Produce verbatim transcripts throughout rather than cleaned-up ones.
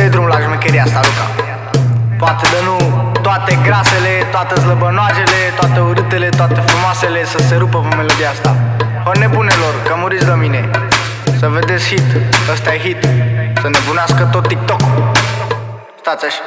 Dă-i drumul la șmecheria asta, Luca. Poate de nu toate grasele, toate slăbănoagele, toate urâtele, toate frumoasele să se rupă pe melodia asta. O nebunelor, că muriți de mine. Să vedeți hit, ăsta e hit. Să nebunească tot TikTok. Stați așa.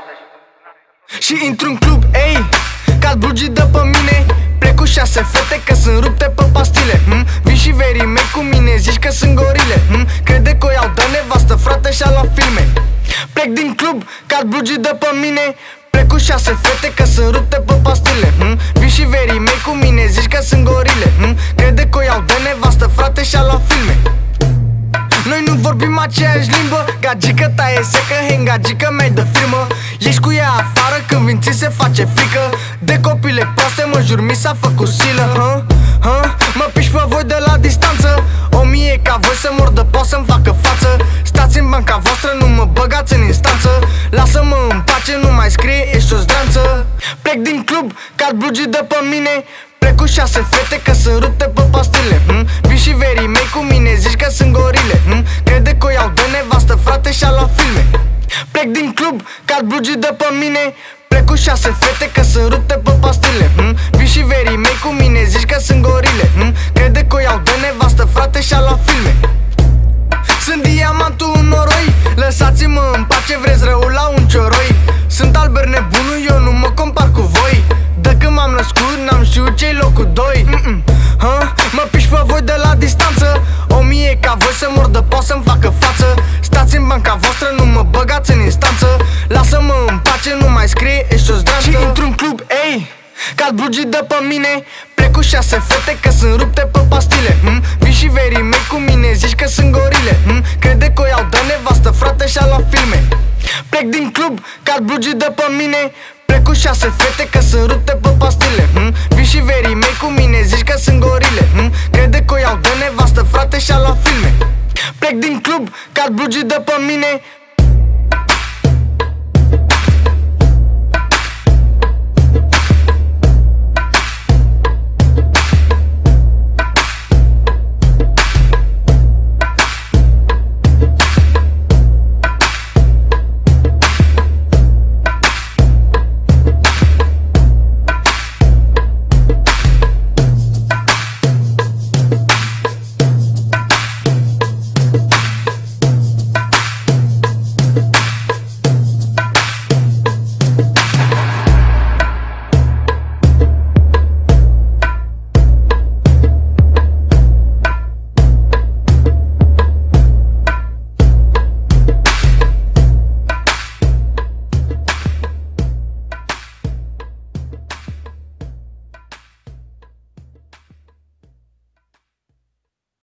Și intru în club, ei, cad blugii de pe mine. Plec cu șase fete că sunt rupte pe pastile. hm? Vin și verii mei cu mine, zici că sunt gorile. hm? Crede că o iau de nevastă, frate, și-a luat filme. Plec din club, cad blugii de pe mine. Plec cu șase fete că sunt rupte pe pastile. hm? Vin și verii mei cu mine, zici că sunt gorile. hm? Crede că o iau de nevastă, frate, și-a luat filme. Noi nu vorbim aceeași limbă. Gagică ta e secă, hang, gagică mea de firmă. Ești cu ea afară când vin ți se face frică. De copile proaste mă jur mi s-a făcut silă. ha? Ha? Mă piși pe voi de la distanță. O mie ca voi să mor de pot să-mi facă față. Stați în banca voastră, nu mă băgați în instanță. Lasă-mă în pace, nu mai scrie, ești o zdranță. Plec din club, cad blugii de pe mine. Plec cu șase fete că sunt rupte pe pastile. hm? Vin și verii mei cu mine, zici că sunt gorile. hm? Crede că o iau de nevastă, frate, și-a luat filme. Plec din club, cad blugii de pe mine. Plec cu șase fete că sunt rupte pe pastile. hm? Vin și verii mei cu mine, zici că sunt gorile. hm? Crede că o iau de nevastă, frate, și-a luat filme. Sunt diamantul un noroi. Lăsați-mă în pace, vreți răul la un cioroi. Sunt Albert nebunul, eu nu mă compar cu voi. De când m-am născut, n-am știut ce-i locul doi. Mm-mm. Ha? Mă piși pe voi de la distanță. O mie ca voi să mor de pot să-mi facă față. Stați în banca voastră, nu mă băgați în instanță. Lasă-mă în pace, nu mai scrie, ești o zdranță. Și intru în club, ei, cad blugii de pe mine. Plec cu șase fete că sunt rupte pe pastile. hm? Vin și verii mei cu mine, zici că sunt gorile. hm? Crede că o iau de nevastă, frate, și-a luat filme. Plec din club, cad blugii de pe mine. Plec cu șase fete că sunt rupte pe pastile. hm? Vin și verii mei cu mine, zici că sunt gorile. hm? Crede că o iau de nevastă, frate, și-a luat filme. Plec din club, cad blugii de pe mine.